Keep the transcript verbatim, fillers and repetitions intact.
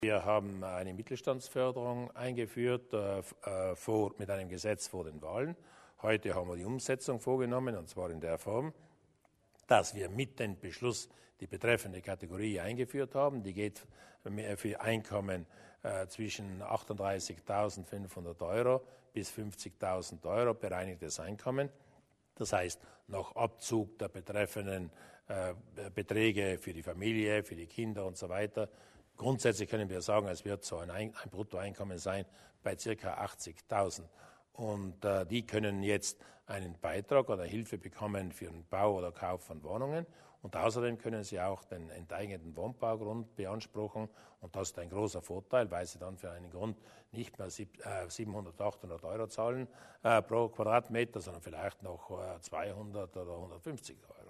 Wir haben eine Mittelstandsförderung eingeführt äh, vor, mit einem Gesetz vor den Wahlen. Heute haben wir die Umsetzung vorgenommen, und zwar in der Form, dass wir mit dem Beschluss die betreffende Kategorie eingeführt haben. Die geht für Einkommen äh, zwischen achtunddreißigtausendfünfhundert Euro bis fünfzigtausend Euro bereinigtes Einkommen. Das heißt, nach Abzug der betreffenden äh, Beträge für die Familie, für die Kinder und so weiter. Grundsätzlich können wir sagen, es wird so ein, ein Bruttoeinkommen sein bei ca. achtzigtausend. Und äh, die können jetzt einen Beitrag oder Hilfe bekommen für den Bau oder Kauf von Wohnungen. Und außerdem können sie auch den enteigneten Wohnbaugrund beanspruchen. Und das ist ein großer Vorteil, weil sie dann für einen Grund nicht mehr siebenhundert, achthundert Euro zahlen äh, pro Quadratmeter, sondern vielleicht noch äh, zweihundert oder hundertfünfzig Euro.